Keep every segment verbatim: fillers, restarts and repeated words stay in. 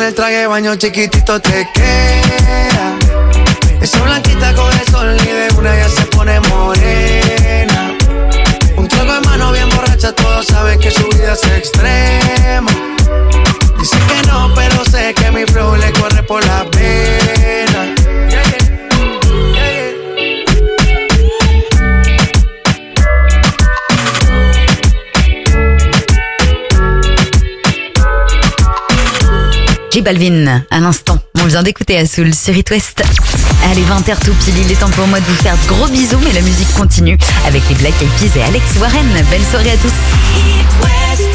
el traje de baño chiquitito te queda. Esa blanquita coge el sol y de una ya se pone morena. Un trago de mano bien borracha, todos saben que su vida es extrema. Dice que no, pero sé que mi flow le corre por la pena. Yeah, yeah. Yeah, yeah. J Balvin, à l'instant, on vient d'écouter Assoul sur It West. Allez, vingt heures tout pile, il est temps pour moi de vous faire de gros bisous, mais la musique continue avec les Black Eyed Peas et Alex Warren. Belle soirée à tous. It West.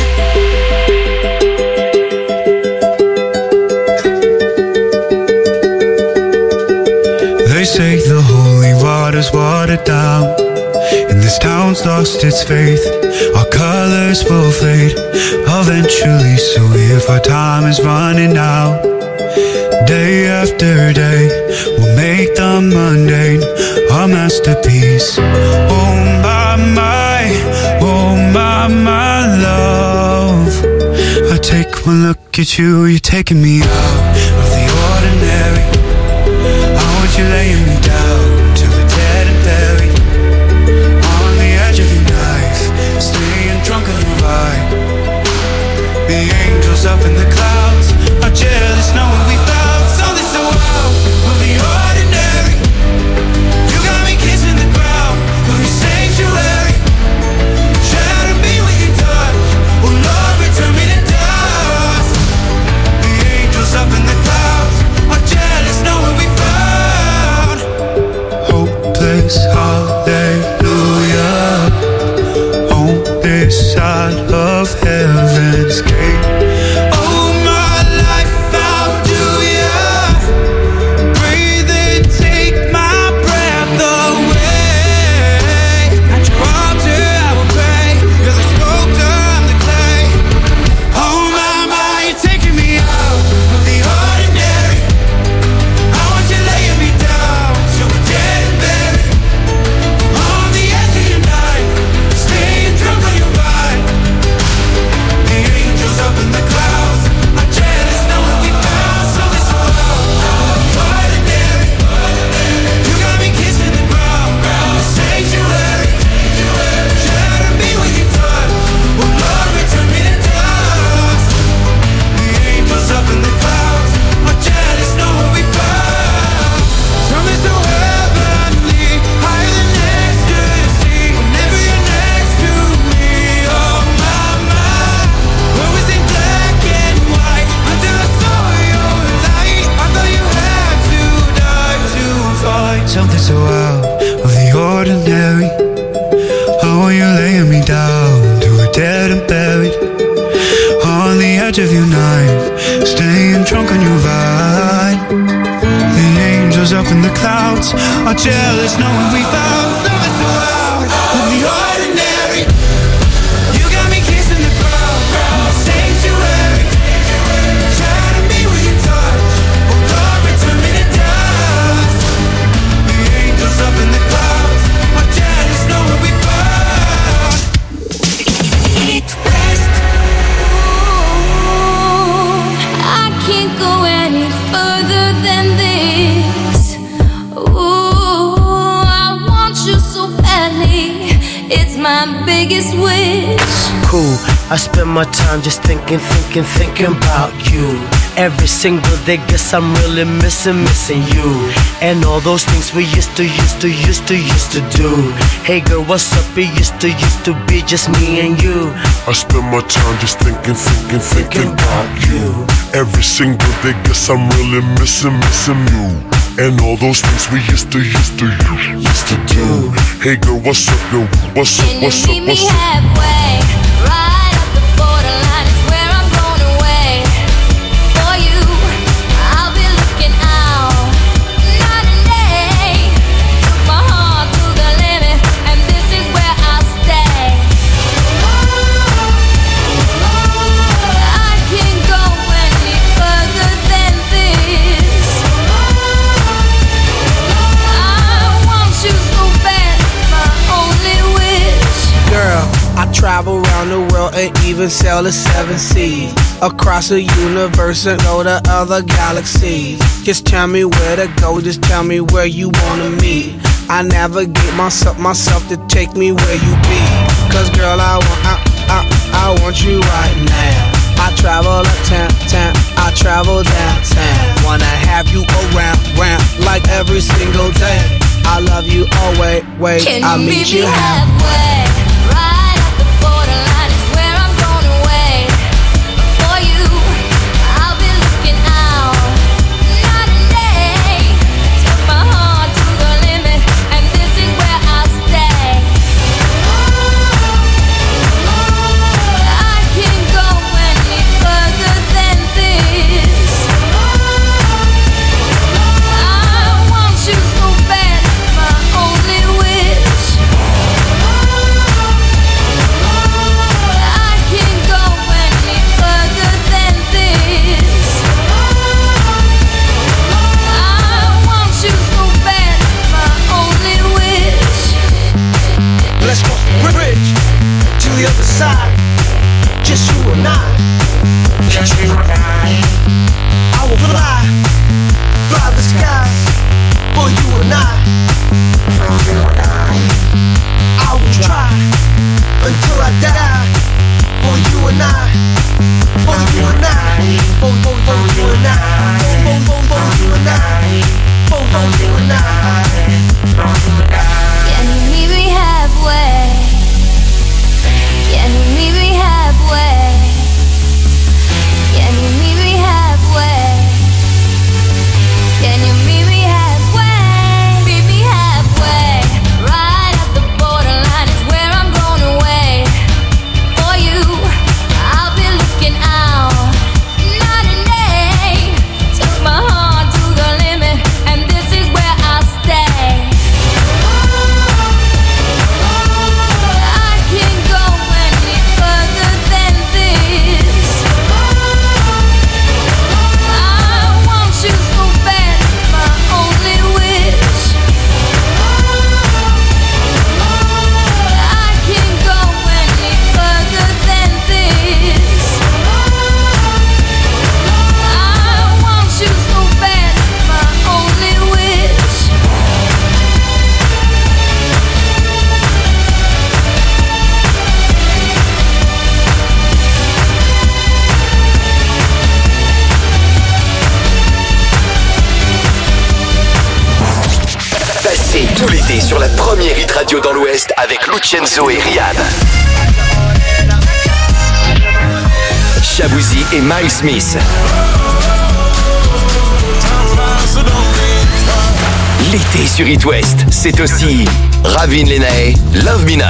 They say the holy water's watered down, and this town's lost its faith. Our colors will fade eventually, so if our time is running out, day after day, we'll make the mundane our masterpiece. Oh my, my, oh my, my love. I take one look at you, you're taking me out of the ordinary. I want you laying me down till we're dead and buried, on the edge of your knife, staying drunk on your ride. The angels up in the clouds are jealous knowing we found something so wild of the ordinary. You got me kissing the ground of your sanctuary. Shadow me with your touch, oh Lord, return me to dust. The angels up in the clouds are jealous knowing we found hopeless hallelujah on this side of heaven's gate. Something so out of the ordinary. How are you laying me down till we're dead and buried, on the edge of your night, staying drunk on your ride. The angels up in the clouds are jealous knowing we found something so out of the ordinary. You got me kissing the ground of the sanctuary. Shadow me with your touch, oh Lord, return me to dust. Up in the clouds, are jealous knowing we found It West. Ooh, I can't go any further than this. Ooh, I want you so badly. It's my biggest wish. Cool, I spend my time just thinking, thinking, thinking about you. Every single day, guess I'm really missing, missing you. And all those things we used to, used to, used to, used to do. Hey girl, what's up? It used to, used to be just me and you. I spend my time just thinking, thinking, thinking about you. Every single day, guess I'm really missing, missing you. And all those things we used to, used to, used to do. Hey girl, what's up, yo? What's up, what's up, what's up? Can you meet me halfway? Right up the borderline is where I'm going away. For you, I'll be looking out night and day. Took my heart to the limit, and this is where I'll stay. I can't go any further than this. I want you so bad, it's my only wish. Girl, I try around the world and even sail the seven seas. Across the universe and go to other galaxies. Just tell me where to go, just tell me where you wanna meet. I navigate myself, myself to take me where you be. Cause girl, I want, I, I, I want you right now. I travel uptown, town, I travel downtown. Wanna have you around, round, like every single day. I love you always, wait, Can I'll you meet meet you me halfway. halfway? Right at the borderline is where I'm going away. For you, I'll be looking out night and day. Took my heart to the limit, and this is where I'll stay. I can't go any further than this. I want you so bad, it's my only wish. I can't go any further than this. I want you so bad, it's my only wish. Let's cross the bridge to the other side. Just you and I. Just you and I. I will fly, fly the skies for you and I. For you and I. I will try until I die. For you and I. For you and I. For, for, for you and I. For, for, for, for you and I. For, for you and I. Can you meet me halfway? Can you meet me halfway? Can you meet me halfway? Can you meet me halfway? Meet me halfway. Right at the borderline is where I'm going away. For you, I'll be looking out night and day. Took my heart to the limit, and this is where I'll stay. I can't go any further than this. I want you so bad, it's my only wish. I can't go any further than this. I want you so bad, it's my only wish. Passez tout l'été sur la première hit radio dans l'Ouest avec Lucenzo et Riyad. Shabouzi et Miles Smith. L'été sur It West, c'est aussi Ravin Lenae, Love Me Not.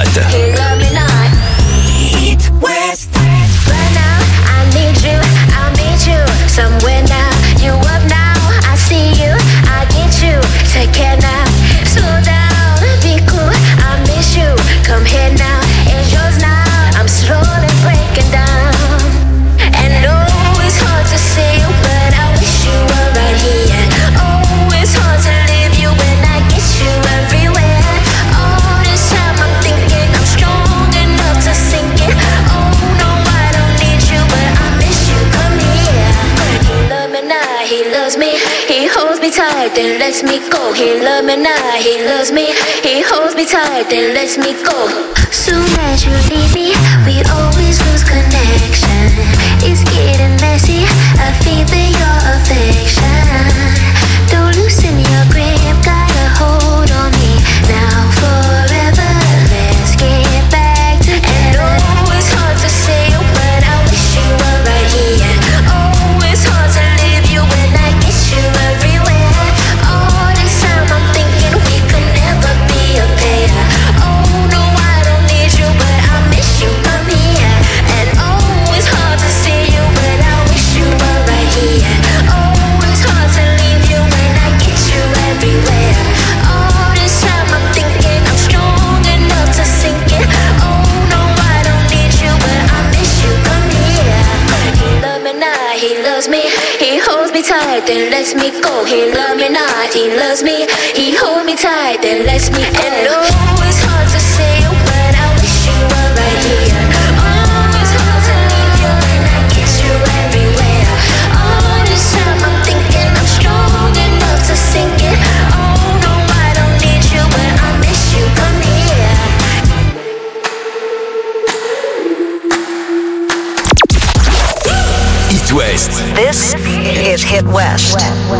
It West. Right now, I need you, I'll meet you somewhere now. You up now, I see you, I get you. Take care now, slow down, be cool, I miss you. Come here now, it's yours now. I'm slowly breaking down. And oh, it's hard to see you, but I wish you were right here. Oh, it's hard to leave you when I get you everywhere. All this time I'm thinking I'm strong enough to sink it. Oh no, I don't need you, but I miss you. Come here. He loves me now, he loves me. He holds me tight, then lets me go. He loves me now, he loves me. He holds me tight, then lets me go. Soon as you leave me, we always lose connection. It's getting messy, I feel your affection. Don't loosen your grip, got a hold on me. Now forever, let's get back together. And oh, it's hard to say, but I wish you were right here. Oh, it's hard to leave you when I get you everywhere. All this time I'm thinking we could never be a pair. Oh no, I don't need you, but I miss you. Come here. And oh, it's hard to see you, but I wish you were right here. Oh, it's hard to leave you when I get you everywhere. All this time I'm thinking I'm strong enough to sink it. Oh no, I don't need you, but I miss you. Come here. He loves me now, he loves me. He holds me tight, then lets me go. He loves me not, he loves me. He holds me tight, then lets me go. And oh, it's hard to say, but I wish you were right here. Oh, It West. This is Hit West.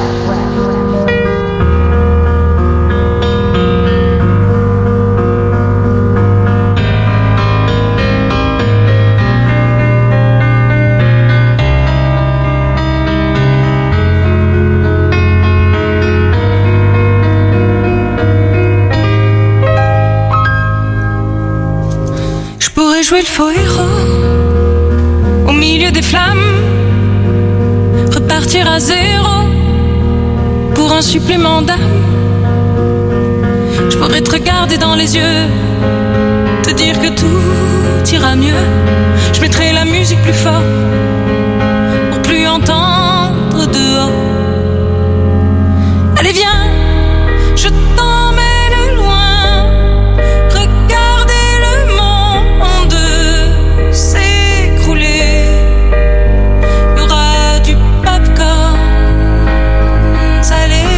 Je pourrais jouer le faux héros au milieu des flammes, repartir à zéro pour un supplément d'âme. Je pourrais te regarder dans les yeux, te dire que tout ira mieux. Je mettrai la musique plus fort pour plus entendre dehors. Allez viens, je t'emmène loin, regarder le monde s'écrouler. Il y aura du popcorn salé,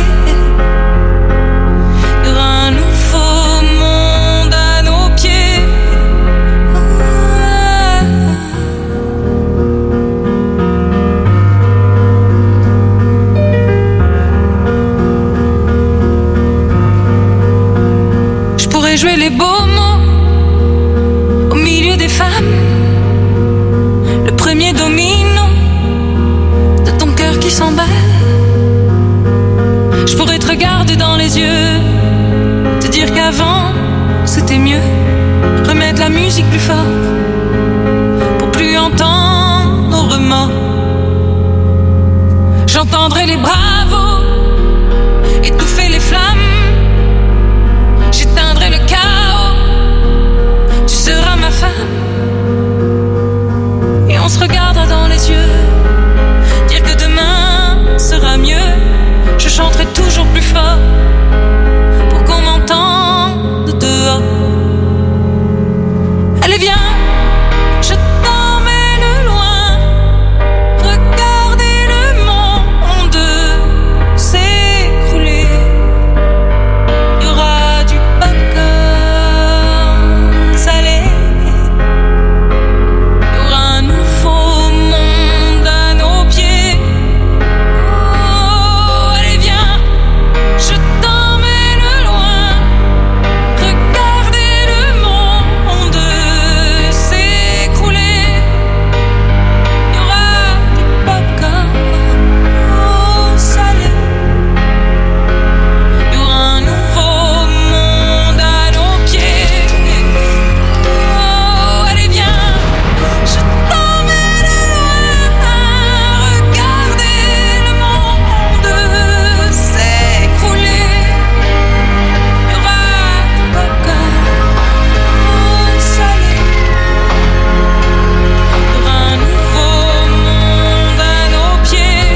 il y aura un nouveau monde à nos pieds. Je pourrais jouer les beaux mots au milieu des femmes, le premier domino de ton cœur qui s'emballe. Je pourrais te regarder dans les yeux, te dire qu'avant c'était mieux, remettre la musique plus fort pour plus entendre nos remords. J'entendrai les bravos étouffer les flammes, j'éteindrai le chaos, tu seras ma femme. Et on se regardera dans les yeux, dire que demain sera mieux. Je chanterai toujours plus fort pour qu'on m'entende dehors. Allez viens, je t'emmène loin, regarder le monde s'écrouler. Il y aura du popcorn salé, il y aura un nouveau monde à nos pieds. Oh, allez viens, je t'emmène loin, regarder le monde s'écrouler. Il y aura du popcorn salé, il y aura un nouveau monde à nos pieds. Oh, allez viens, je t'emmène loin, regarder le monde s'écrouler. Il y aura du popcorn salé, il y aura un nouveau monde à nos pieds.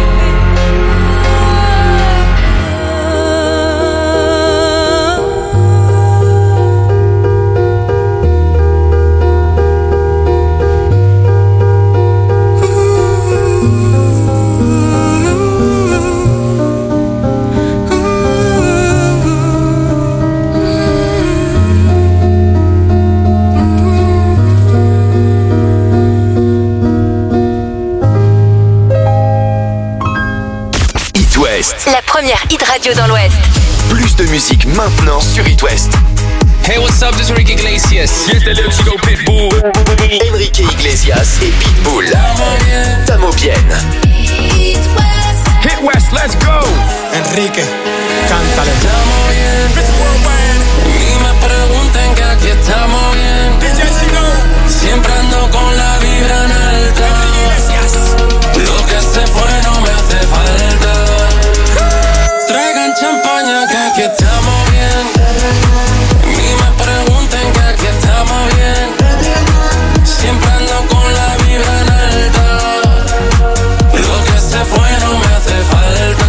It West. La première hit radio dans l'Ouest. Plus de musique maintenant sur It West. Hey, what's up? This is Enrique Iglesias. Yes, the little Chico Pitbull. Enrique Iglesias et Pitbull. Tamo bien. Hit West, let's go. Enrique, cántale. Estamos bien. Ni me pregunten que aquí estamos bien. D J Chino. Siempre ando con la vibra en alta. Lo que se fue no me hace falta. Traigan champaña que aquí estamos bien. Ni me pregunten que aquí estamos bien. Siempre ando con la vibra en alta. Lo que se fue no me hace falta.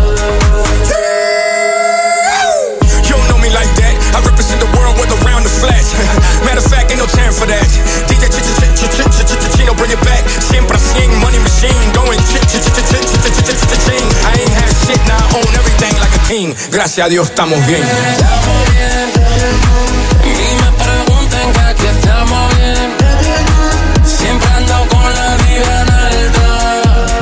You don't know me like that. I represent the world with around the flash. Matter of fact, ain't no time for that. D J Chino, bring it back. Siempre cien, money machine, going ch-ch-ch-ch-ch-ch-ch-ch-ch-ch-ch-ch. I ain't had shit, now I own everything like a king. Gracias a Dios, estamos bien. Estamos bien. Ni me pregunten que aquí estamos bien. Siempre ando con la vibra en alta.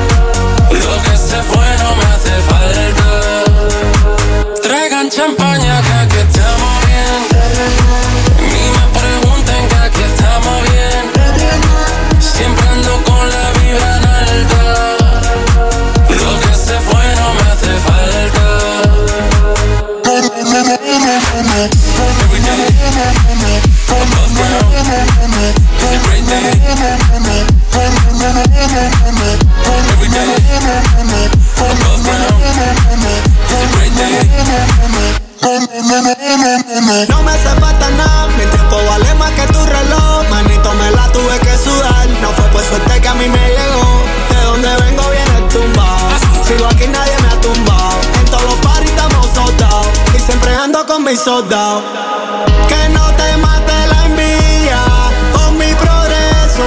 mi soldado. Que no te mate la envidia con mi progreso.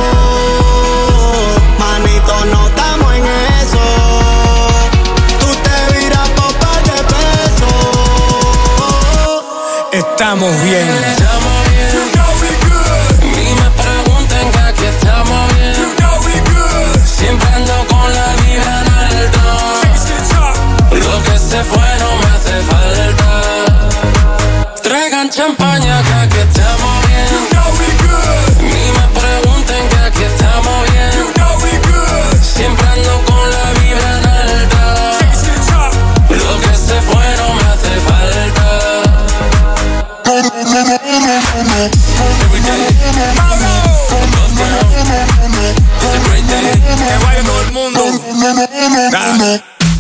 Manito, no estamos en eso. Tú te viras por par de pesos. Estamos bien. Estamos bien. You know we good. Ni me pregunten que aquí estamos bien. You know we good. Siempre ando con la vibra en alto. Lo que se fue no me hace falta. Traigan champaña que aquí estamos bien. You know we good. Ni me pregunten que aquí estamos bien. You know we good. Siempre ando con la vibra en alta. Lo que se fue no me hace falta. Every day, above ground. It's a great day. Que vaya todo el mundo. Da.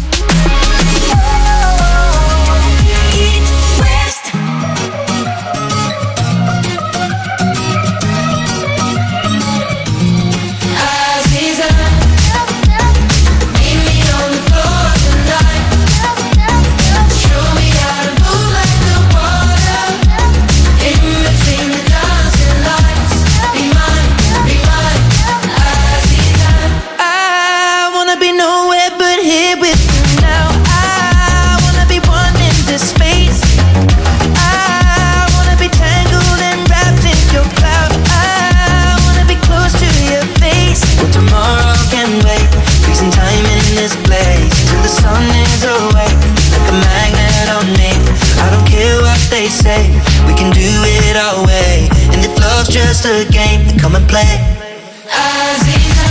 Just a game, come and play. Aziza,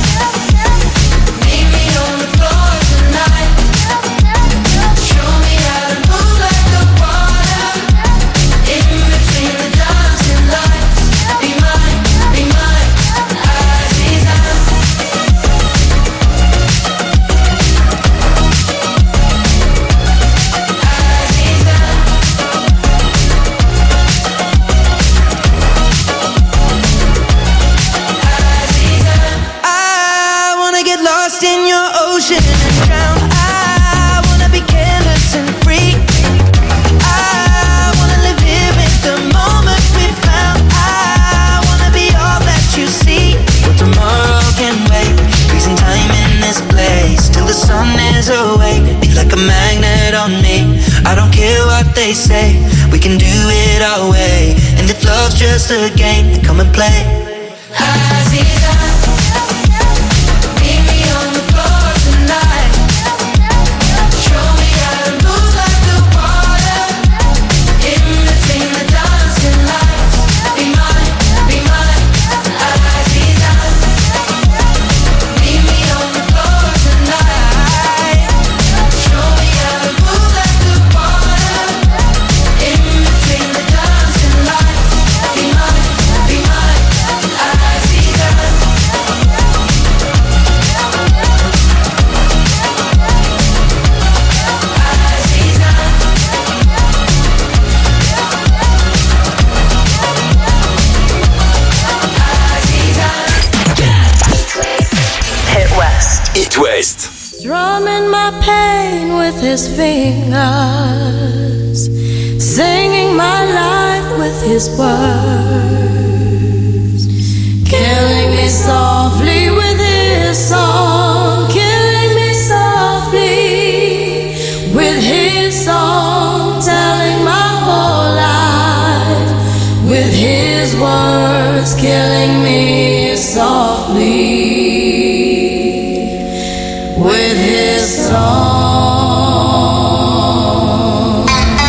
meet me on the floor tonight. Show me how to move like the water. In between the dancing lights. Be mine, be mine, Aziza. They say we can do it our way, and if love's just a game, then come and play. Aziza, meet me on the floor tonight. Show me how to move like the water. In between the dancing lights. Be mine, be mine, Aziza. Meet me on the floor tonight. Show me how to move like the water. In between the dancing lights. Be mine, be mine, Aziza. Hit West. It West. Drumming my pain with his fingers, singing my life with his words, killing me softly with his song, killing me softly with his song, telling my whole life with his words, killing me softly with his song.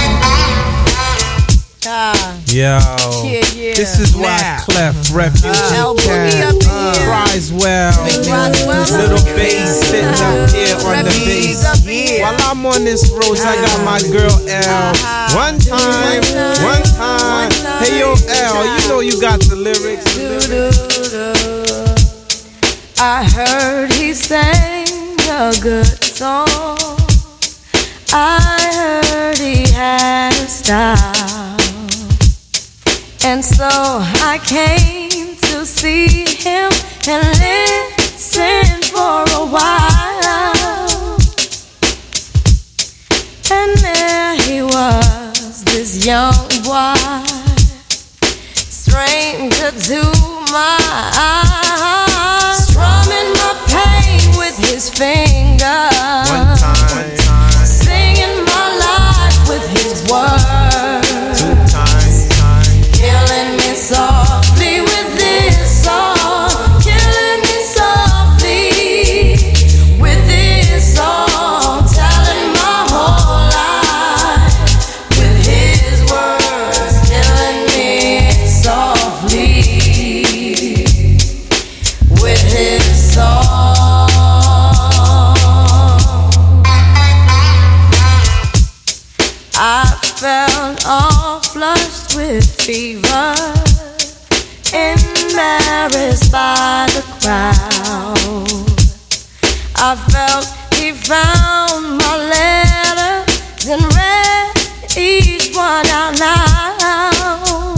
Yo, yeah, yeah. This is why Clef, Refuge, uh, Cat, uh, Risewell, Little Bass sitting up here on the bass. While I'm on this road, I got my girl L. One time, one time. Hey yo, L, you know you got the lyrics. I heard he sang a good song. I heard he had a style, and so I came to see him and listen for a while. And there he was, this young crowd. I felt he found my letters and read each one out loud.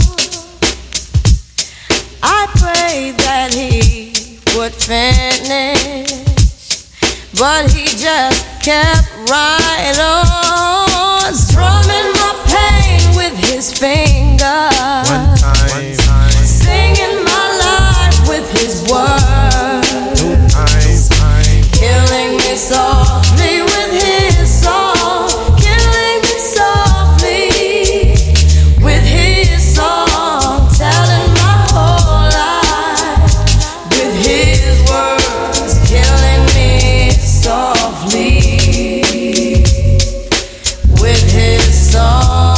I prayed that he would finish, but he just kept right on, strumming my pain with his fingers, one time, one time. Singing my life with his words, two times, time. Killing me softly with his song, killing me softly with his song, telling my whole life with his words, killing me softly with his song.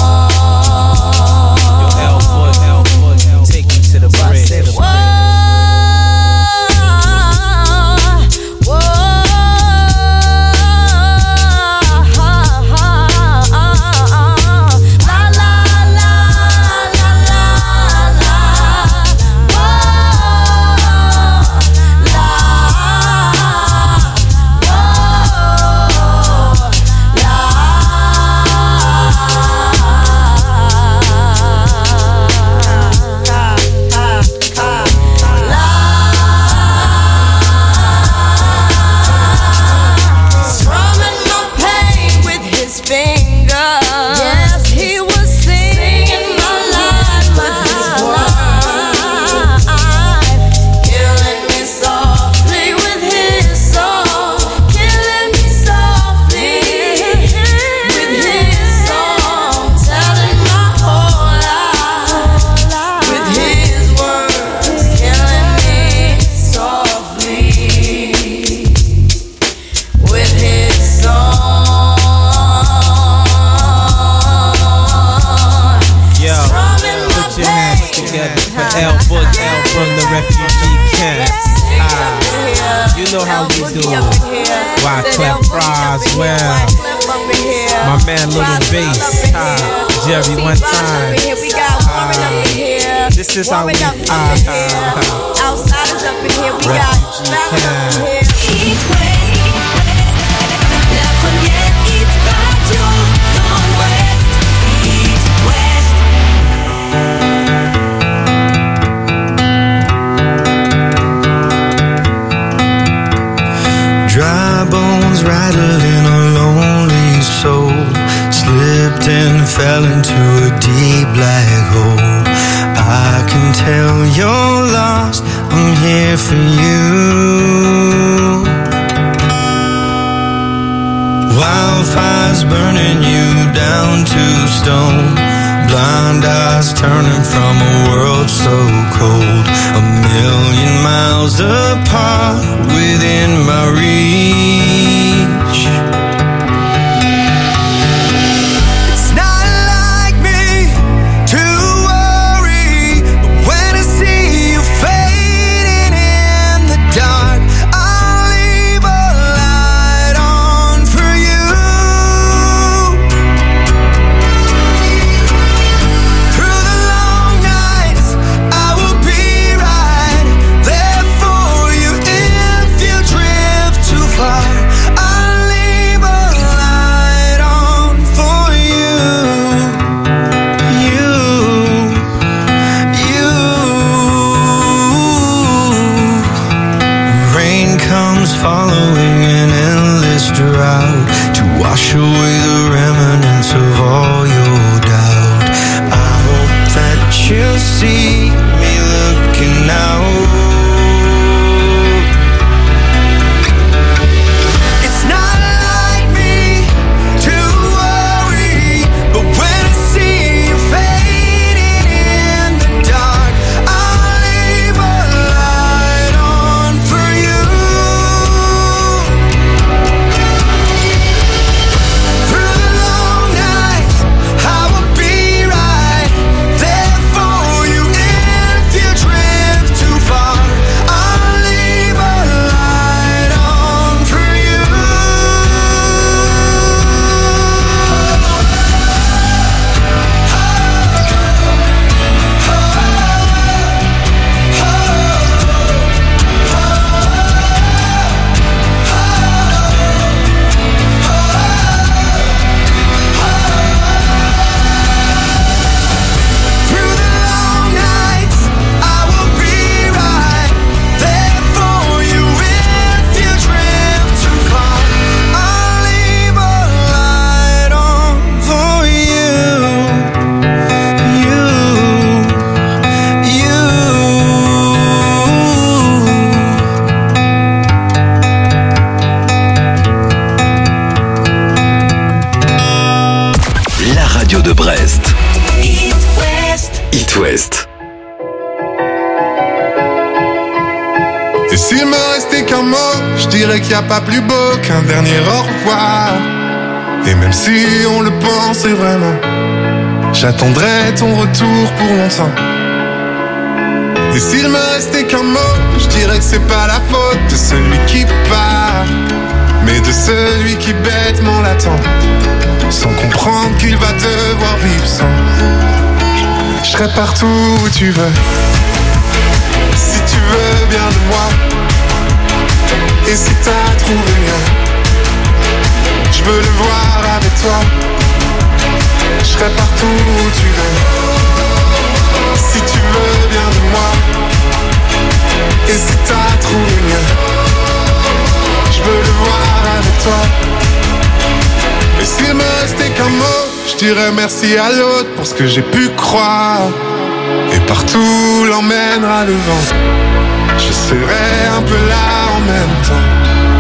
Yo, L foot, L foot, take me to the bridge. This is how we uh, uh, outsiders up in here. We got up here. Eat West, la première hit radio dans l'Ouest. Eat West. Dry bones rattling a lonely soul, slipped and fell into a deep black hole. I can tell you're lost, I'm here for you. Wildfires burning you down to stone, blind eyes turning from a world so cold. A million miles apart within my reach. It's not like me to worry, but when I see you fading in the dark, I'll leave a light on for you. Through the long nights, I will be right there for you. If you drift too far, I'll leave a light on for you. You, you. Rain comes following an endless drought to wash away the remnants of all your doubt. I hope that you see me looking out. It's not like me to worry, but when I see you fading in the dark, I'll leave a light on for you. Through the long nights, I will be right there for you. s'il me restait qu'un mot, je dirais qu'il n'y a pas plus beau qu'un dernier au revoir. Et même si on le pensait vraiment, j'attendrai ton retour pour longtemps. Et s'il me restait qu'un mot, je dirais que c'est pas la faute de celui qui part, mais de celui qui bêtement l'attend, sans comprendre qu'il va devoir vivre sans. Je serai partout où tu veux, si tu veux bien de moi. Et si t'as trouvé mieux, je veux le voir avec toi. Je serai partout où tu veux, si tu veux bien de moi. Et si t'as trouvé mieux, je veux le voir avec toi. Et s'il me restait qu'un mot, je dirais merci à l'autre pour ce que j'ai pu croire. Et partout l'emmènera le vent, je serai un peu là en même temps.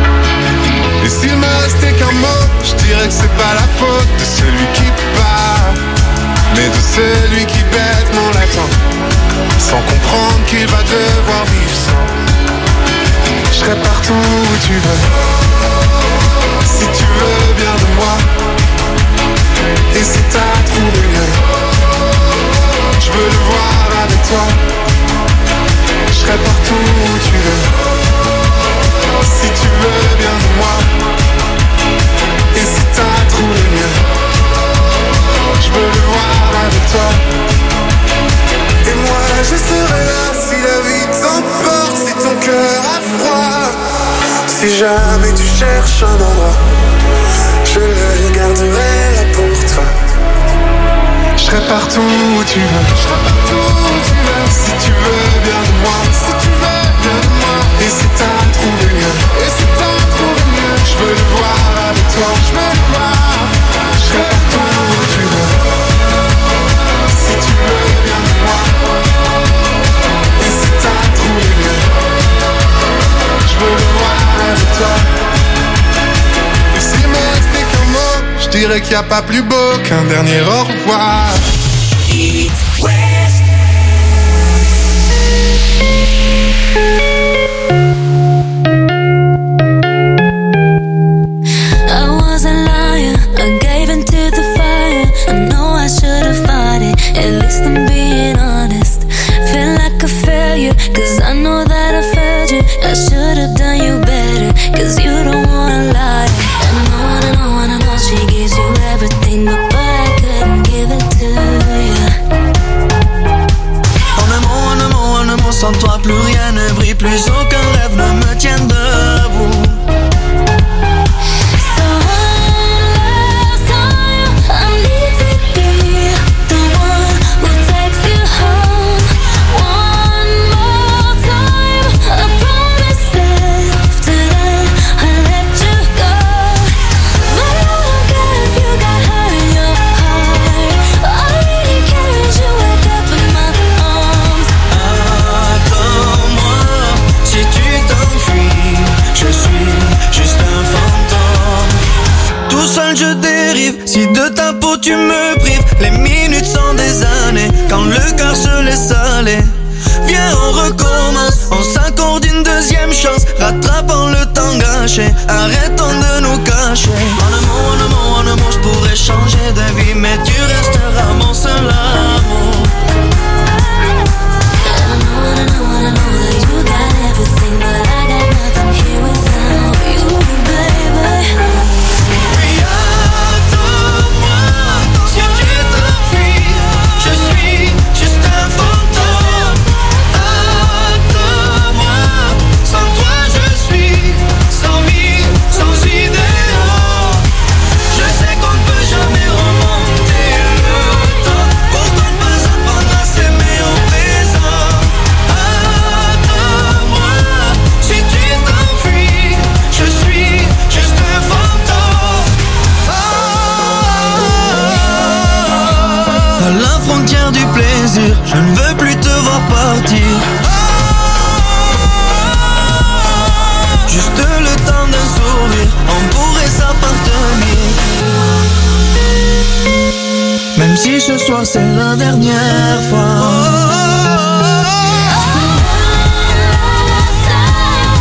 Et s'il me restait qu'un mot, je dirais que c'est pas la faute de celui qui part, mais de celui qui bêtement l'attend, sans comprendre qu'il va devoir vivre sans. Je serai partout où tu veux, si tu veux bien de moi. Et si t'as trouvé mieux, je veux le voir avec toi. Je serai partout où tu veux, si tu veux bien de moi. Et si t'as trouvé mieux, je veux le voir avec toi. Et moi je serai là si la vie t'emporte, si ton cœur a froid. Si jamais tu cherches un endroit, je le garderai là pour toi. Je serai partout où tu veux, je serai partout où tu veux. Si tu veux bien de moi, si tu veux bien de moi. Et si t'as trouvé mieux, et si t'as trouvé mieux, je veux le voir avec toi, je veux le voir. Je serai partout où tu veux, si tu veux bien de moi. Et si t'as trouvé mieux, je veux le voir avec toi. Et s'il me restait qu'un mot, je dirais qu'il n'y a pas plus beau qu'un dernier au revoir. Eat West. I was a liar, I gave into the fire. I know I should have fought it, at least I'm being honest. Feel like a failure, cause I know that I failed you. I should have done you better, cause you don't wanna lie. And I know, and I know, and I know she gives you everything, but boy, I couldn't give it to you. En un mot, en un mot, en un mot, sans toi plus rien ne brille, plus aucun rêve ne me tient debout. Je dérive, si de ta peau tu me prives. Les minutes sont des années, quand le cœur se laisse aller. Viens on recommence, on s'accorde une deuxième chance, rattrapant le temps gâché, arrêtons de nous cacher. En un mot, en un mot, en un mot, je pourrais changer de vie, mais tu resteras mon seul amour. And I know, and I know, and I know that you got everything, but I got nothing here without you, baby. Du plaisir, je ne veux plus te voir partir. Juste le temps d'un sourire, on pourrait s'appartenir. Même si ce soir c'est la dernière fois.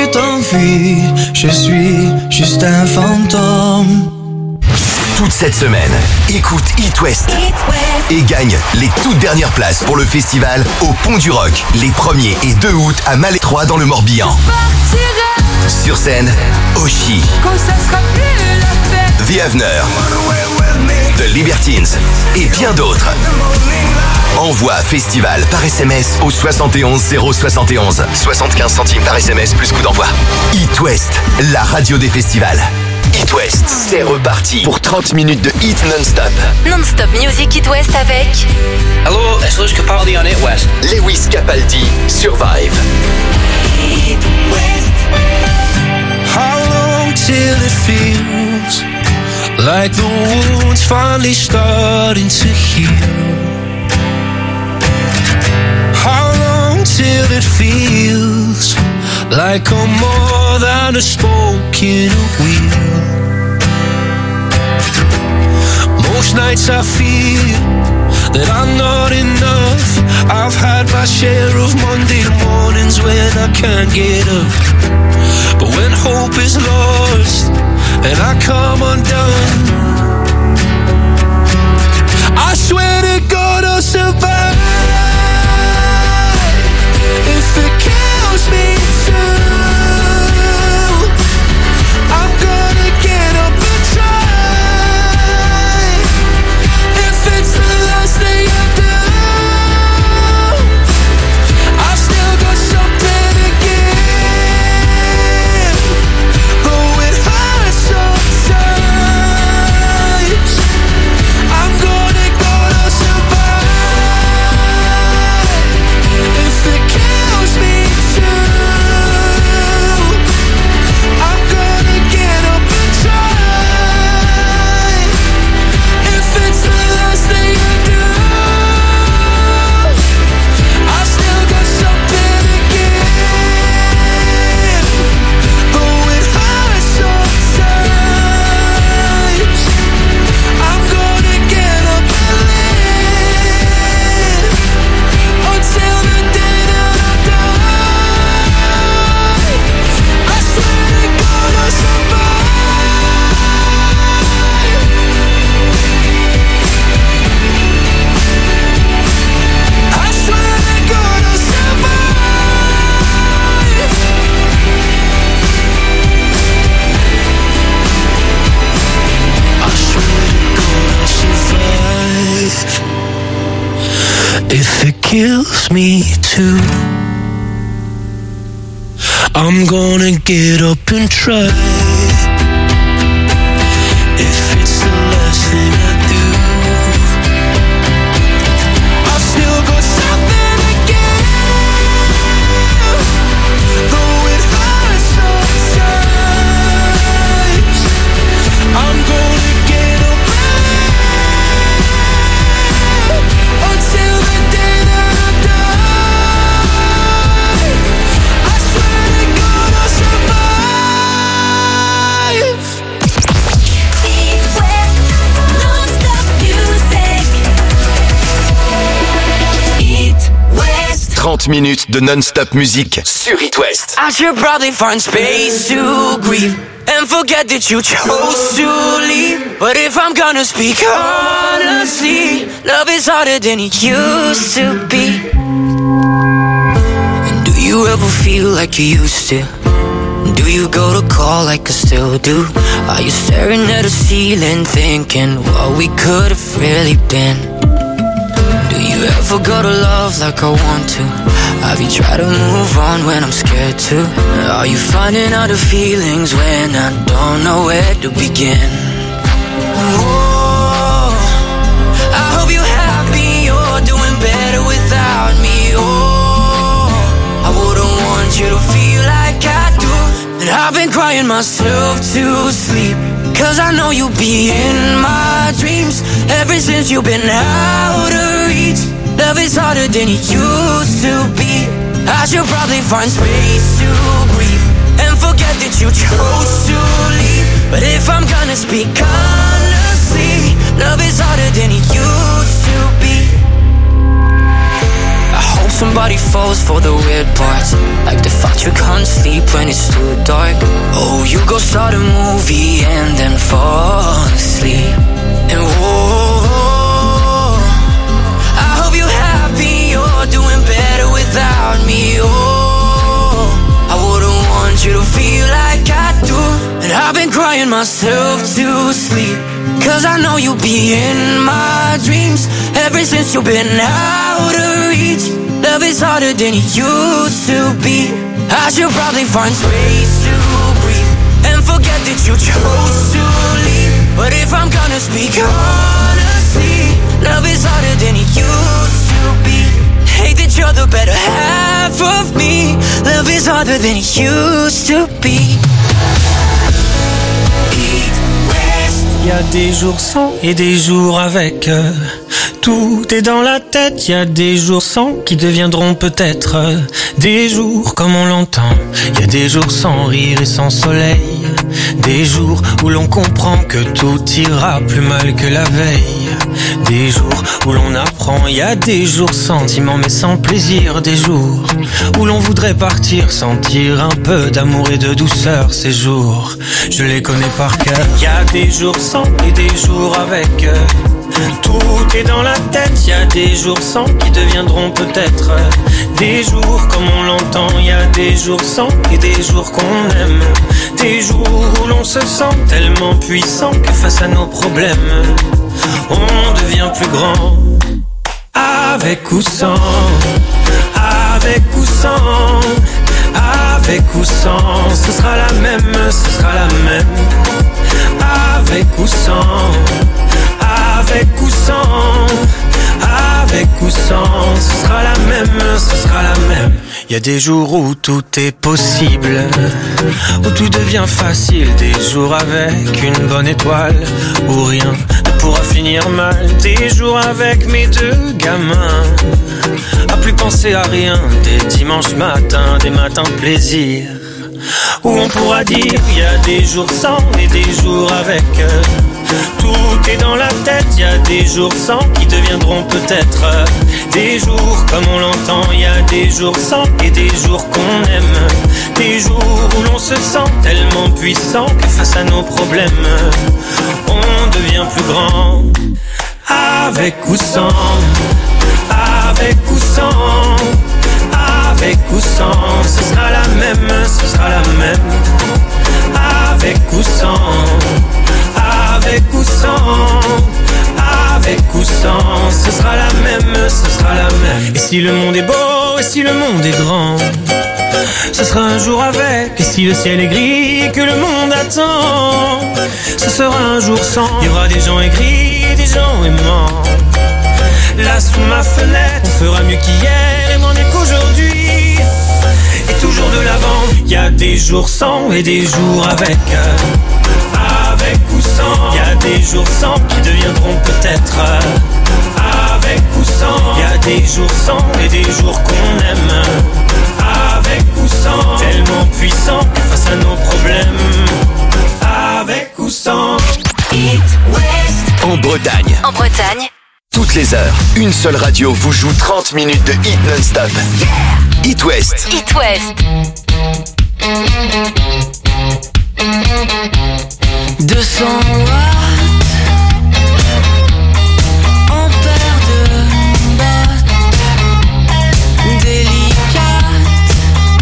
toute envie. Je suis juste un fantôme. Toute cette semaine, écoute It West et gagne les toutes dernières places pour le festival au Pont du Rock, les premiers et deux août à Malais trois dans le Morbihan. Sur scène, Oshi, The Avener, The Libertines et bien d'autres. Envoie festival par S M S au soixante et onze zéro soixante et onze. soixante-quinze centimes par S M S plus coût d'envoi. It West, la radio des festivals. It West, c'est reparti pour trente minutes de hit non-stop. Non-stop Music It West avec Hello, it's Lewis Capaldi on It West. Lewis Capaldi, Survive. It West. How long till it feels like the wound's finally starting to heal? How long till it feels like I'm more than a spoke in a wheel? Most nights I feel that I'm not enough. I've had my share of Monday mornings when I can't get up. But when hope is lost and I come undone, I swear to God I'll survive. If it kills me too, I'm gonna get up and try. If it's the last thing I do, I've still got something to give. Though it hurts sometimes, I'm gonna, gonna survive. If it kills me too, I'm gonna get up and try. If it's the last thing I do, I've still got something to give. Though it hurts sometimes, I'm gonna get up and live until the day that I die. I swear to God I'll survive. I swear to God I'll survive. I swear to God I'll survive. If it kills me too, I'm gonna get up and try. If it's the last thing I do, I've still got something to give. Though it hurts sometimes, I'm gonna get up and live until the day that I die. I swear to God I'll survive. It West, non-stop music. It West. trente minutes de non-stop musique sur It West. I should probably find space to grieve and forget that you chose to leave. But if I'm gonna speak honestly, love is harder than it used to be. And do you ever feel like you used to? Do you go to call like I still do? Are you staring at the ceiling thinking what we could have really been? Do you ever go to love like I want to? Have you tried to move on when I'm scared to? Are you finding out the feelings when I don't know where to begin? Oh, I hope you're happy, you're doing better without me. Oh, I wouldn't want you to feel like I do, that I've been crying myself to sleep, cause I know you'll be in my dreams ever since you've been out of reach. Love is harder than it used to be. I should probably find space to grieve and forget that you chose to leave. But if I'm gonna speak honestly, love is harder than it used to be. I hope somebody falls for the weird parts, like the fact you can't sleep when it's too dark. Oh, you go start a movie and then fall asleep. And whoa, I hope you're happy, you're doing better without me. Oh, I wouldn't want you to feel like I do. And I've been crying myself to sleep, cause I know you'll be in my dreams. Ever since you've been out of reach, love is harder than it used to be. I should probably find space to breathe and forget that you chose to leave. But if I'm gonna speak honestly, love is harder than it used to be. Hate that you're the better half of me. Love is harder than it used to be. Y a des jours sans et des jours avec. euh, Tout est dans la tête. Y a des jours sans qui deviendront peut-être euh, des jours comme on l'entend. Y a des jours sans rire et sans soleil. Des jours où l'on comprend que tout ira plus mal que la veille. Des jours où l'on apprend. Y a des jours sentiments mais sans plaisir. Des jours où l'on voudrait partir, sentir un peu d'amour et de douceur. Ces jours, je les connais par cœur. Y a des jours sans et des jours avec. euh, Tout est dans la tête. Y a des jours sans qui deviendront peut-être euh, des jours comme on l'entend. Y a des jours sans et des jours qu'on aime. Des jours où l'on se sent tellement puissant que face à nos problèmes, on devient plus grand. Avec ou sans, avec ou sans, avec ou sans, ce sera la même, ce sera la même. Avec ou sans, avec ou sans, avec ou sans, ce sera la même, ce sera la même. Y a des jours où tout est possible, où tout devient facile. Des jours avec une bonne étoile, où rien ne pourra finir mal. Des jours avec mes deux gamins, à plus penser à rien. Des dimanches matins, des matins de plaisir, où on pourra dire y a des jours sans et des jours avec. Tout est dans la tête. Y a des jours sans qui deviendront peut-être des jours comme on l'entend. Y a des jours sans et des jours qu'on aime. Des jours où l'on se sent tellement puissant que face à nos problèmes, on devient plus grand. Avec ou sans, avec ou sans, avec ou sans, ce sera la même, ce sera la même. Avec ou sans, avec ou sans, avec ou sans, ce sera la même, ce sera la même. Et si le monde est beau, et si le monde est grand, ce sera un jour avec. Et si le ciel est gris et que le monde attend, ce sera un jour sans. Il y aura des gens aigris et des gens aimants. Là sous ma fenêtre, on fera mieux qu'hier et moins mieux qu'aujourd'hui. Et toujours de l'avant. Y a des jours sans et des jours avec. Avec ou sans. Y a des jours sans qui deviendront peut-être avec ou sans. Y a des jours sans et des jours qu'on aime. Avec ou sans. Tellement puissant que face à nos problèmes, avec ou sans. It West. En Bretagne. En Bretagne. Toutes les heures, une seule radio vous joue trente minutes de hit non-stop. Yeah. It West. It West. deux cents watts en paire de bottes délicates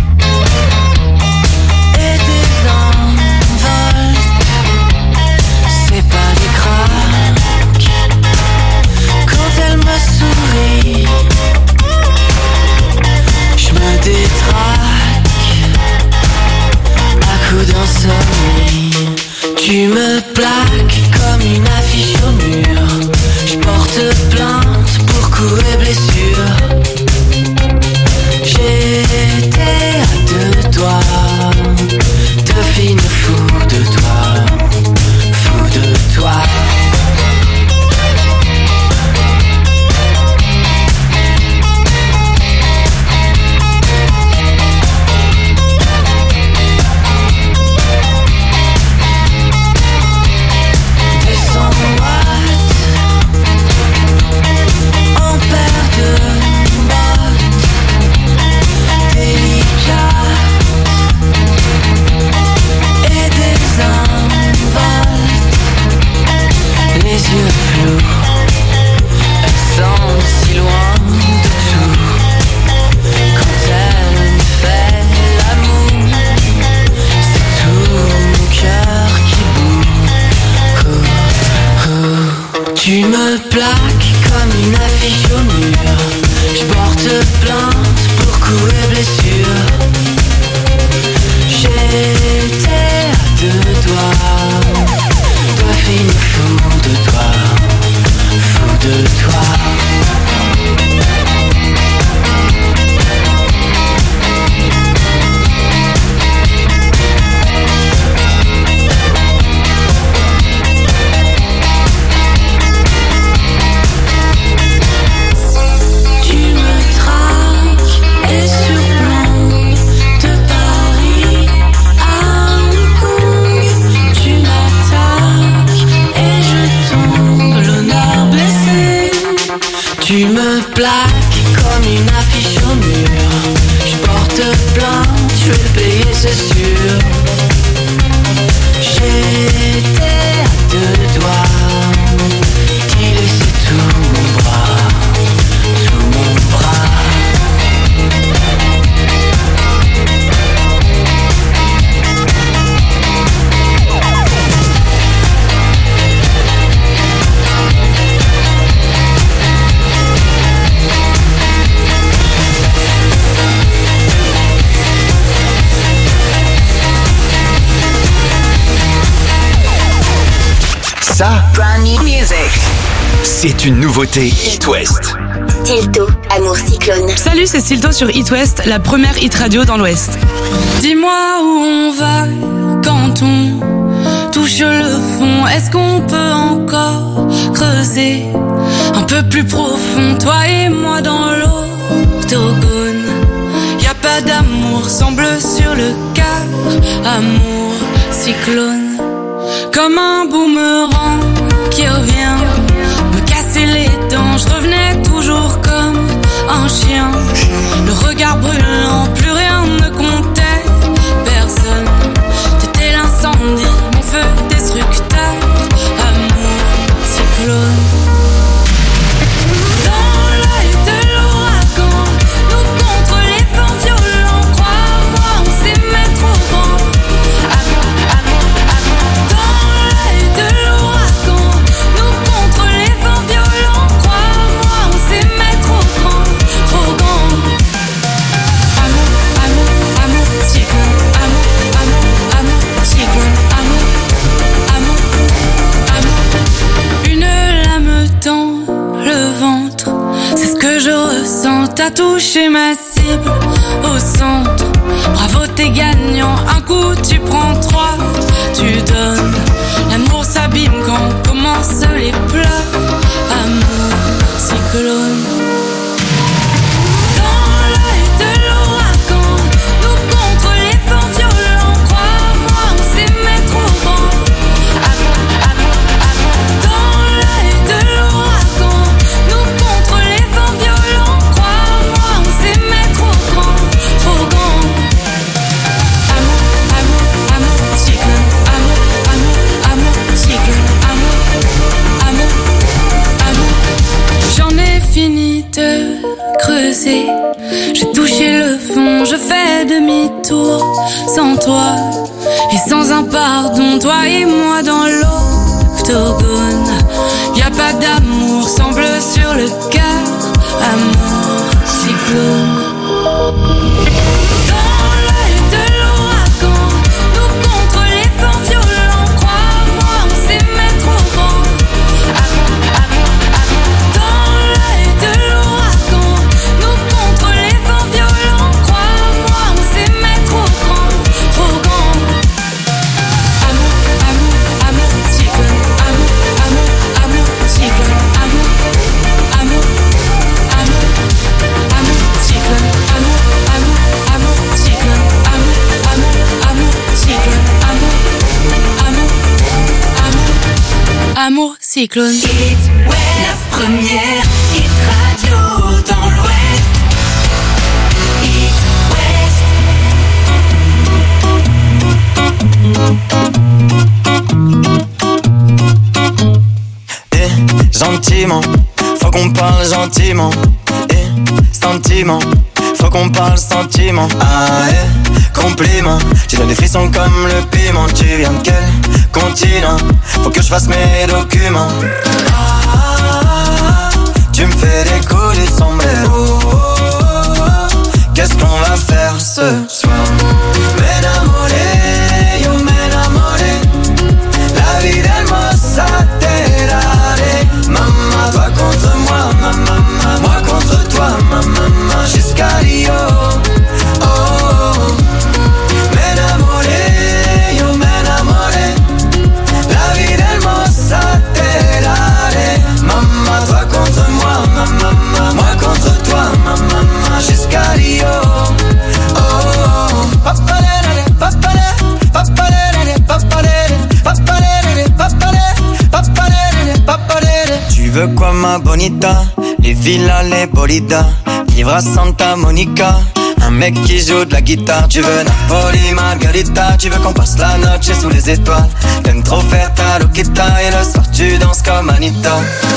et des envols. C'est pas des craques quand elle me sourit. Je me détraque à coups d'insomnie. Tu me plaques comme une affiche au mur. Je porte plainte pour coups et blessures. J'étais à deux doigts de finir fou de toi, fou de toi. En paire de Tu me plaques comme une affiche au mur. Je porte plainte pour coups et blessures. J'étais à deux doigts de finir fou de toi, fou de toi. Tu me plaques comme une affiche au mur. Je porte plainte, je vais le payer c'est sûr. J'étais à deux doigts d'y laisser tout mon bras, tout mon bras. Ça, c'est une nouveauté It West. Stilto, Amour Cyclone. Salut, c'est Stilto sur It West, la première hit radio dans l'Ouest. Dis-moi où on va quand on touche le fond. Est-ce qu'on peut encore creuser un peu plus profond, toi et moi dans l'octogone? Y'a pas d'amour, semble sur le quart. Amour cyclone. Comme un boomerang qui revient me casser les dents. Je revenais toujours comme un chien, le regard brûlant, plus rien ne comptait. Personne, t'étais l'incendie, mon feu destructeur. Amour cyclone. Dans l'œil de l'ouragan, nous contre les vents violents. Crois-moi, on s'aimait trop grand. Amour, amour, amour. Dans l'œil de l'ouragan, nous contre les vents violents. Crois-moi, on s'aimait trop grand, trop grand. Amour, amour, amour, cyclone. Amour, amour, amour, cyclone. Amour, amour, amour. Une lame dans le ventre, c'est ce que je ressens. T'as touché ma cible au centre. Bravo, t'es gagnant. Un coup, tu prends trois, tu donnes. L'amour s'abîme quand commencent les pleurs. Amour cyclone. Dans l'œil de l'ouragan, nous contre les vents violents. Crois-moi, on s'aimait trop grand. Amour, amour, amour. Dans l'œil de l'ouragan, nous contre les vents violents. Crois-moi, on s'aimait trop grand, trop grand. Amour, amour, amour, cyclone. Amour, amour, amour, cyclone. Amour, amour, amour. J'en ai fini de creuser. J'ai touché le fond, je fais demi-tour. Sans toi et sans un pardon, toi et moi dans l'octogone. Y'a pas d'amour, semble sur le cœur. Amour cyclone. Dans l'œil de l'ouragan, nous contre les vents violents. Crois-moi, on s'aimait trop grand. Amour, amour, amour. Dans l'œil de l'ouragan, nous contre les vents violents. Crois-moi, on s'aimait trop grand, trop grand. Amour, amour, amour, cyclone. Amour, amour, amour, cyclone. Amour, amour, amour, amour, cyclone. Amour, amour, amour, cyclone. Amour, amour, amour, cyclone. Amour, amour, amour, amour, cyclone. It West, la première hit radio dans l'Ouest. It West. Eh, gentiment, faut qu'on parle gentiment. Eh, sentiment, faut qu'on parle sentiment. Ah, eh, compliment, tu donnes des frissons comme le piment. Tu viens de quel continent? Faut que je fasse mes documents. Ah, Tu me fais des coups du sombrero. Qu'est-ce qu'on va faire ce soir? M'enamoré, yo m'enamoré. La vie d'hermosa terare. Maman, toi contre moi, maman, moi contre toi, maman, jusqu'à Rio. Oh, oh. M'enamoré, yo m'enamoré. La vie d'hermosa terare. Maman, toi contre moi, maman, moi contre toi, maman, jusqu'à Rio. Oh, oh. Papalere, papalere, papalere, papalere, papalere, papalere, papalere, papalere. Tu veux quoi ma bonita? Les villas, les bolidas. Vivre à Santa Monica. Un mec qui joue de la guitare. Tu veux Napoli, Margarita. Tu veux qu'on passe la noche sous les étoiles. T'aimes trop faire ta loquita. Et le soir tu danses comme Anita.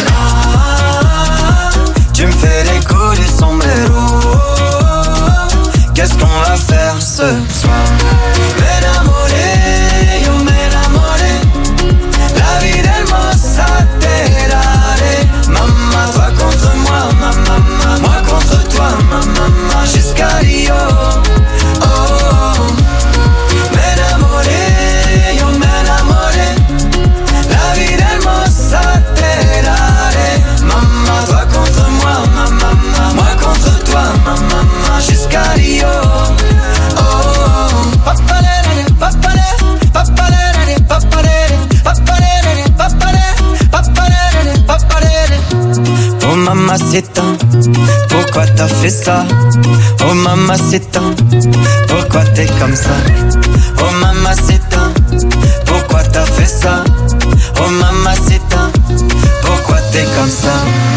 Ah, tu me fais des coups du sombrero. Qu'est-ce qu'on va faire ce soir? M'enamoré, yo m'enamoré. La vie d'hermosa terare. Maman, toi contre moi, maman, moi contre toi, maman, jusqu'à Rio. Oh, oh. M'enamoré, yo m'enamoré. La vie d'hermosa terare. Maman, toi contre moi, maman, moi contre toi, maman, jusqu'à Rio. Oh, oh. Papalere, papalere, papalere, papalere, papalere, papalere, papalere, papalere. Oh mamacita, pourquoi t'as fait ça? Oh mamacita, pourquoi t'es comme ça? Oh mamacita, pourquoi t'as fait ça? Oh mamacita, pourquoi t'es comme ça?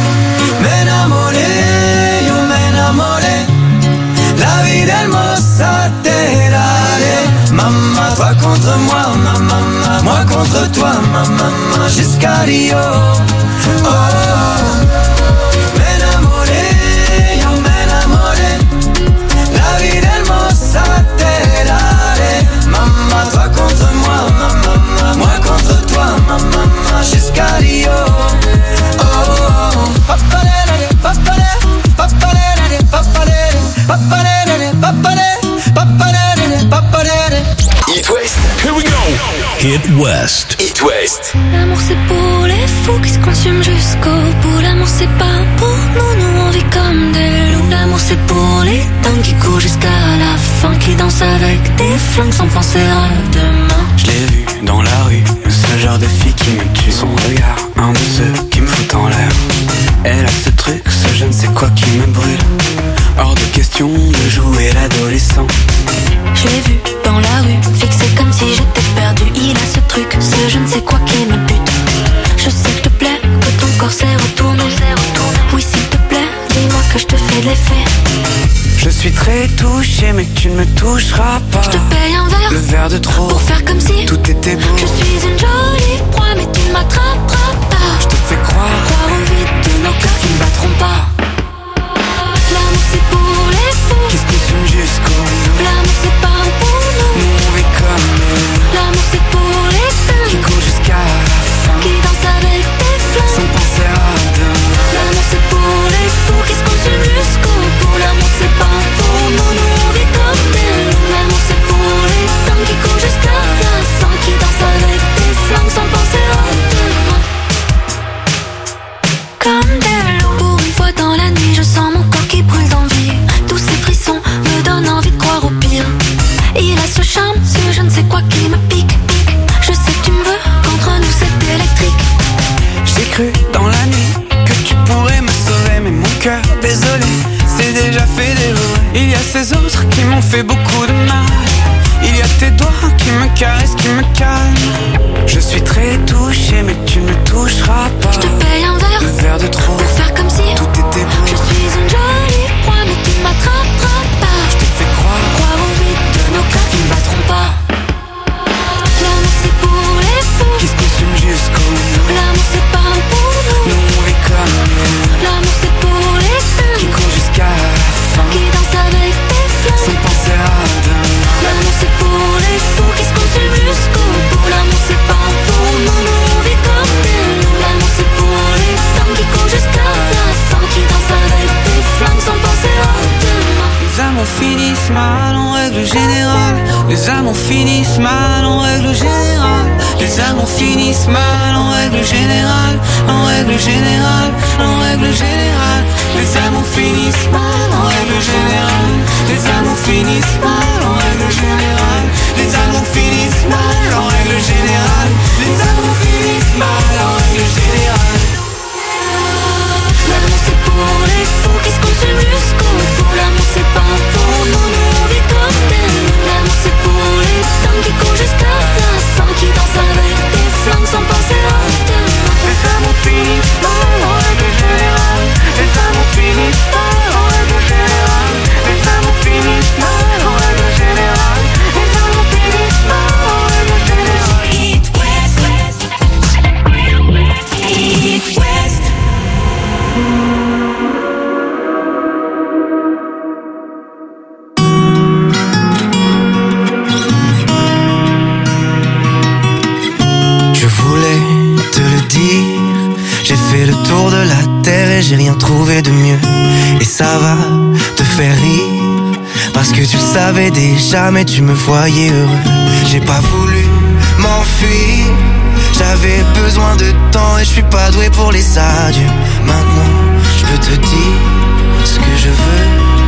M'enamoré, yo m'enamoré. La vie d'hermosa terare. Maman, toi contre moi, maman, moi contre toi, maman, jusqu'à Rio. Oh, oh. M'enamoré, yo m'enamoré. La vie d'hermosa terare. Maman, toi contre moi, maman, moi contre toi, maman, jusqu'à Rio. Oh, oh. Papalere, papalere, papalere, papalere, papalere, papalere, papalere, papalere. It West. Here we go. Hit West. It West. L'amour c'est pour les fous qui se consument jusqu'au bout. L'amour c'est pas pour nous, nous on vit comme des loups. L'amour c'est pour les dingues qui courent jusqu'à la fin, qui dansent avec des flingues sans penser à demain. Je l'ai vu dans la rue, ce genre de fille qui me tue. Son regard, un de ceux qui me fout en l'air. Elle a ce truc, ce je ne sais quoi qui me brûle. Hors de question de jouer l'adolescent. Je l'ai vu dans la rue, fixé comme si j'étais perdu. Il a ce truc, ce je ne sais quoi qui me bute. Je sais que te plaît, que ton corps s'est retourné. Oui s'il te plaît, dis-moi que je te fais de l'effet. Je suis très touché mais tu ne me toucheras pas. Je te paye un verre, le verre de trop, pour faire comme si tout était beau. Je suis une jolie proie mais tu ne m'attraperas pas. Je te fais croire, croire au vide de nos cœurs qui ne battront pas. L'amour c'est pour les fous qui se consument jusqu'au bout. L'amour c'est pas pour nous, nous on vit comme nous. L'amour c'est pour les dingues qui courent jusqu'à la fin, qui dansent avec des flingues sans penser à demain. L'amour c'est pour les fous qui se consument jusqu'au bout. L'amour c'est pas pour nous, nous on vit comme des loups. L'amour c'est pour les dingues qui courent jusqu'à la fin, qui dansent avec des flingues sans penser à demain. Comme des loups. Pour une fois dans la nuit, je sens mon corps qui brûle d'envie. Tous ces frissons me donnent envie de croire au pire. Il a ce charme, ce je ne sais quoi qui me pique. Je sais que tu me veux, qu'entre nous c'est électrique. J'ai cru dans la nuit que tu pourrais me sauver, mais mon cœur, désolé, c'est déjà fait dévorer. Il y a ces autres qui m'ont fait beaucoup de mal. Il y a tes doigts qui me caressent, qui me calment. Je suis très touché mais tu ne me toucheras pas. Je te paye un verre, le verre de trop, pour faire comme si tout était beau. Je suis une jolie proie mais tu ne m'attraperas pas. Je te fais croire, croire au vide de nos cœurs qui ne battront pas. L'amour c'est pour les fous qui se consument jusqu'au bout. L'amour c'est pas pour nous, nous on vit comme nous. L'amour c'est pour les dingues qui courent jusqu'à la fin, qui dansent avec des flingues sans penser à demain. L'amour c'est pour les fous qui se consument jusqu'au bout. L'amour c'est pas pour nous, nous on vit comme des loups. L'amour c'est pour les dingues qui courent jusqu'à la fin, générale, les amours finissent mal en règle générale. Les amours finissent mal en règle générale, en règle générale, en règle générale. Les amours finissent mal en règle générale. Les amours finissent mal en règle générale. Les amours finissent mal en règle générale. Les amours finissent mal en règle générale. L'amour c'est pour les fous qui se consument jusqu'au bout. L'amour c'est pas pour nous, nous on vit comme des loups. L'amour c'est pour les femmes qui courent jusqu'à la fin, qui dansent avec des flammes sans penser à demain. Les amours finissent mal en règle générale. Les amours finissent mal en règle générale. Les amours finissent mal en règle générale. Les amours finissent mal en règle générale. Eat West, Eat West. Je voulais te le dire, j'ai fait le tour de la terre et j'ai rien trouvé de mieux. Et ça va te faire rire, parce que tu le savais déjà mais tu me voyais heureux. J'ai pas voulu m'enfuir, j'avais besoin de temps et je suis pas doué pour les adieux. Maintenant je peux te dire ce que je veux.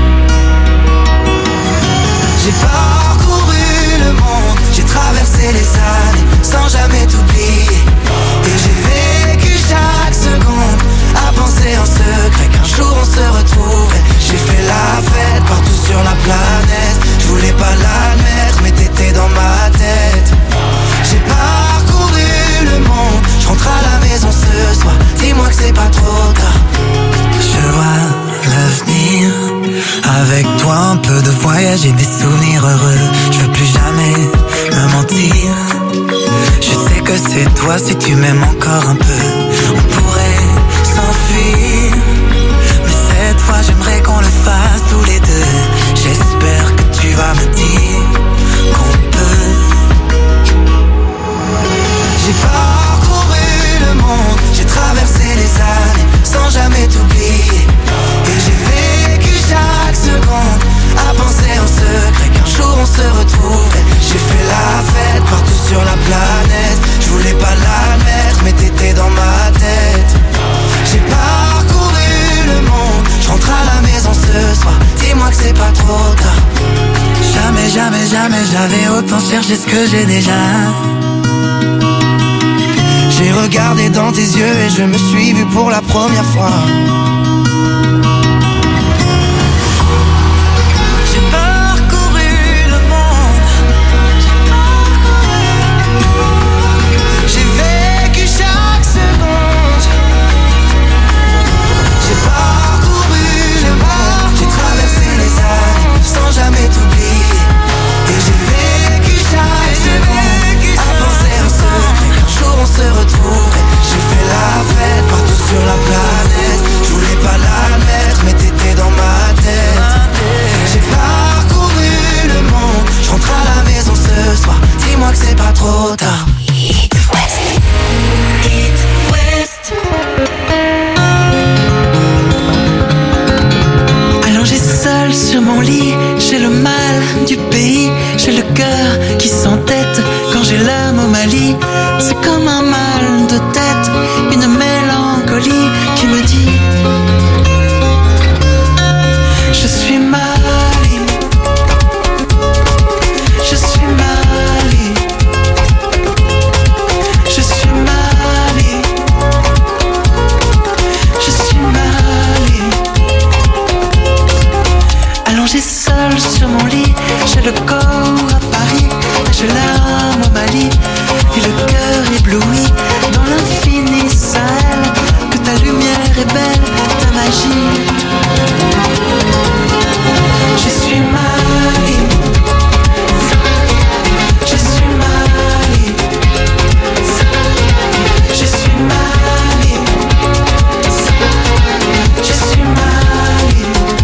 J'ai parcouru le monde, j'ai traversé les années sans jamais t'oublier. Et j'ai vécu chaque seconde à penser en secret qu'un jour on se retrouverait. J'ai fait la fête partout sur la planète, je voulais pas l'admettre mais t'étais dans ma tête. J'ai parcouru le monde, je rentre à la maison ce soir, dis-moi que c'est pas trop tard. Je vois l'avenir, avec toi un peu de voyage et des souvenirs heureux. Je veux plus jamais me mentir, je sais que c'est toi si tu m'aimes encore un peu. On pourrait s'enfuir, mais cette fois j'aimerais qu'on le fasse tous les deux. J'espère que tu vas me dire qu'on peut. J'ai parcouru le monde, j'ai traversé les années sans jamais t'oublier. Et j'ai vécu chaque seconde à penser en secret qu'un jour on se retrouverait. J'ai fait la fête partout sur la planète, je voulais pas l'admettre mais t'étais dans ma tête. J'ai parcouru le monde, je rentre à la maison ce soir, dis-moi que c'est pas trop tard. Jamais, jamais, jamais j'avais autant cherché ce que j'ai déjà. J'ai regardé dans tes yeux et je me suis vu pour la première fois. J'ai parcouru le monde, j'ai vécu chaque seconde. J'ai parcouru le monde, j'ai traversé les années sans jamais t'oublier. Et j'ai vécu chaque seconde à penser en secret qu'un jour on se retrouverait. J'ai fait la fête partout sur la planète, je voulais pas l'admettre mais t'étais dans ma tête. J'ai parcouru le monde, je rentre à la maison ce soir, dis-moi que c'est pas trop tard. Eat West, Eat West. Allongé seul sur mon lit, j'ai le mal du pays, j'ai le cœur qui s'entête quand j'ai l'âme au Mali. C'est comme un mal de tête, une mélancolie qui me dit je suis Mali, je suis Mali, je suis Mali, je suis Mali. Allongé seul sur mon lit, j'ai le corps à Paris, j'ai l'âme au Mali et le cœur ébloui dans l'infini Sahel. Que ta lumière est belle, ta magie. Je suis Mali, je suis Mali, je suis Mali, je suis Mali.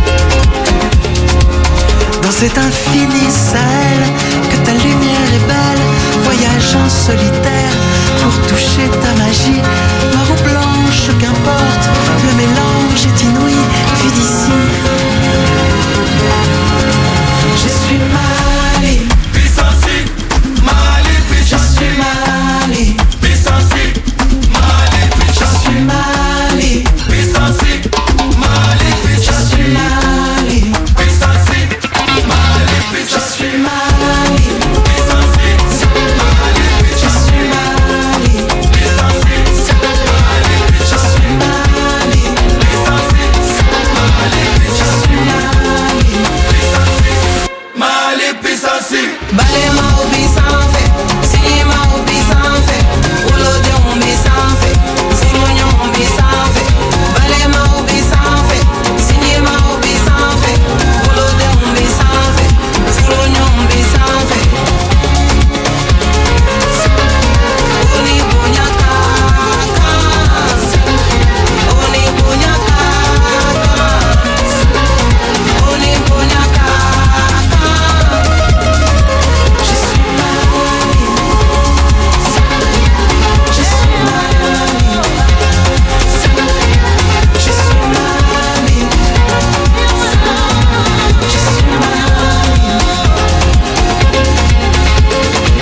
Dans cet infini Sahel, ta lumière est belle, voyage en solitaire pour toucher ta magie.